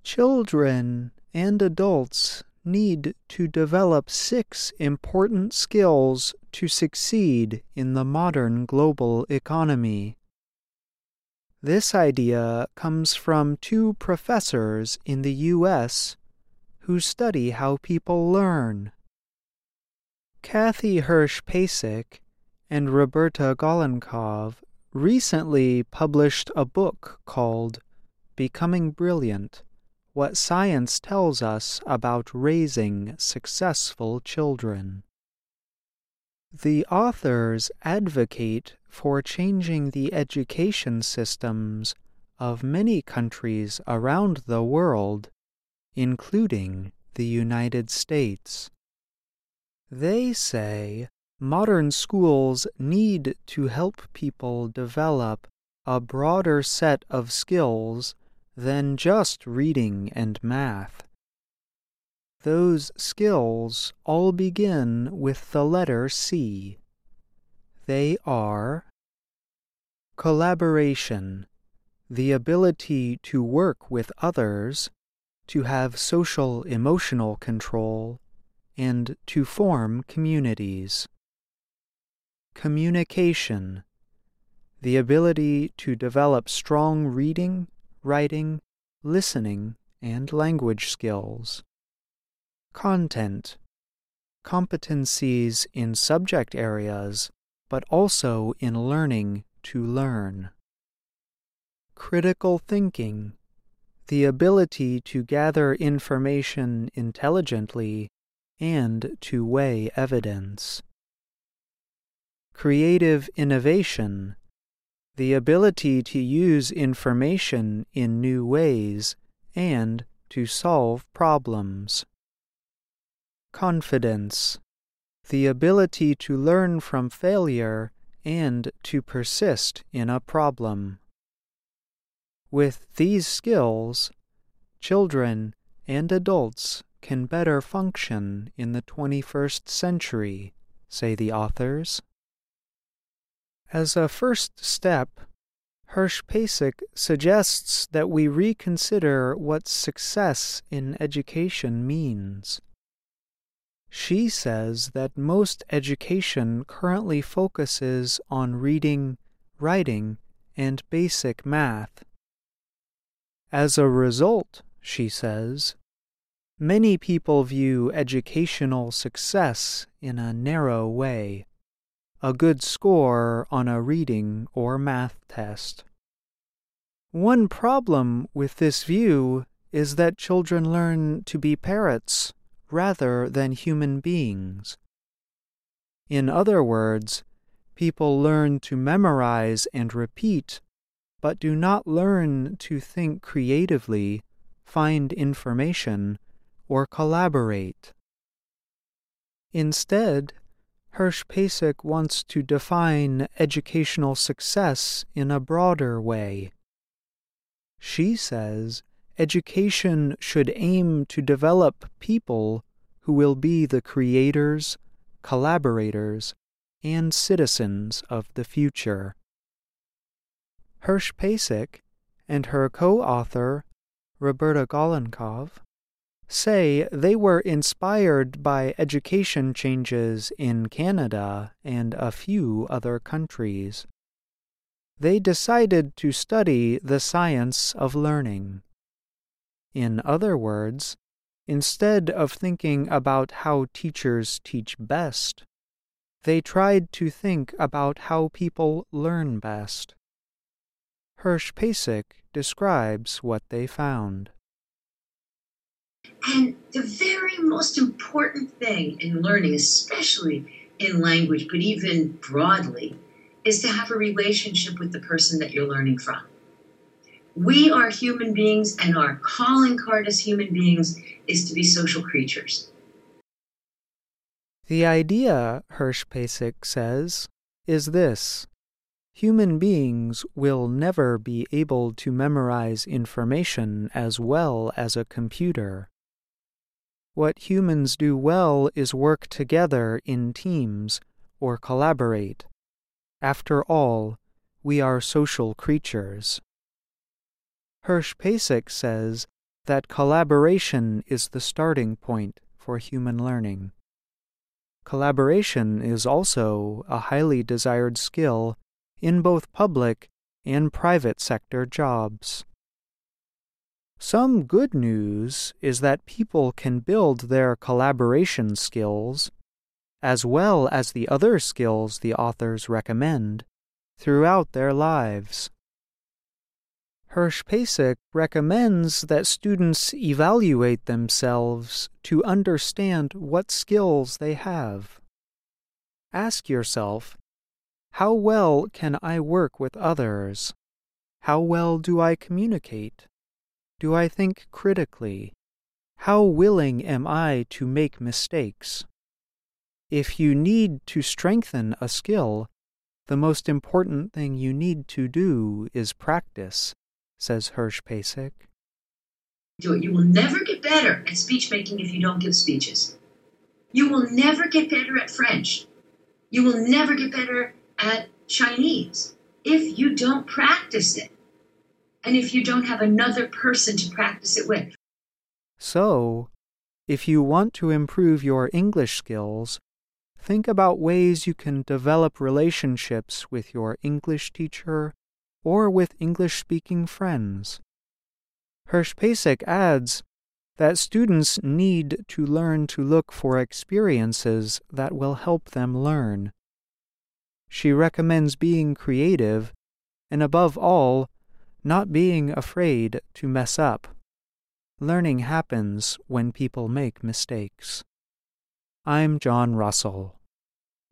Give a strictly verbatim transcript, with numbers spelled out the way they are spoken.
Children and adults need to develop six important skills to succeed in the modern global economy. This idea comes from two professors in the U S who study how people learn. Kathy Hirsch-Pasek and Roberta Golenkov recently published a book called Becoming Brilliant: What Science Tells Us About Raising Successful Children. The authors advocate for changing the education systems of many countries around the world, including the United States. They say modern schools need to help people develop a broader set of skills than just reading and math. Those skills all begin with the letter C. They are collaboration, the ability to work with others, to have social emotional control, and to form communities. Communication, the ability to develop strong reading, writing, listening, and language skills. Content, competencies in subject areas, but also in learning to learn. Critical thinking, the ability to gather information intelligently and to weigh evidence. Creative innovation, the ability to use information in new ways and to solve problems. Confidence, the ability to learn from failure and to persist in a problem. With these skills, children and adults can better function in the twenty-first century, say the authors. As a first step, Hirsch-Pasek suggests that we reconsider what success in education means. She says that most education currently focuses on reading, writing, and basic math. As a result, she says, many people view educational success in a narrow way, a good score on a reading or math test. One problem with this view is that children learn to be parrots rather than human beings. In other words, people learn to memorize and repeat, but do not learn to think creatively, find information, or collaborate. Instead, Hirsch-Pasek wants to define educational success in a broader way. She says education should aim to develop people who will be the creators, collaborators, and citizens of the future. Hirsch-Pasek and her co-author, Roberta Golenkov, say they were inspired by education changes in Canada and a few other countries. They decided to study the science of learning. In other words, instead of thinking about how teachers teach best, they tried to think about how people learn best. Hirsch-Pasek describes what they found. And the very most important thing in learning, especially in language, but even broadly, is to have a relationship with the person that you're learning from. We are human beings, and our calling card as human beings is to be social creatures. The idea, Hirsch-Pasek says, is this: human beings will never be able to memorize information as well as a computer. What humans do well is work together in teams or collaborate. After all, we are social creatures. Hirsch-Pasek says that collaboration is the starting point for human learning. Collaboration is also a highly desired skill in both public and private sector jobs. Some good news is that people can build their collaboration skills, as well as the other skills the authors recommend, throughout their lives. Hirsch-Pasek recommends that students evaluate themselves to understand what skills they have. Ask yourself, how well can I work with others? How well do I communicate? Do I think critically? How willing am I to make mistakes? If you need to strengthen a skill, the most important thing you need to do is practice, says Hirsch-Pasek. Do it. You will never get better at speech making if you don't give speeches. You will never get better at French. You will never get better at Chinese if you don't practice it, and if you don't have another person to practice it with. So, if you want to improve your English skills, think about ways you can develop relationships with your English teacher or with English-speaking friends. Hirsch-Pasek adds that students need to learn to look for experiences that will help them learn. She recommends being creative and, above all, not being afraid to mess up. Learning happens when people make mistakes. I'm John Russell.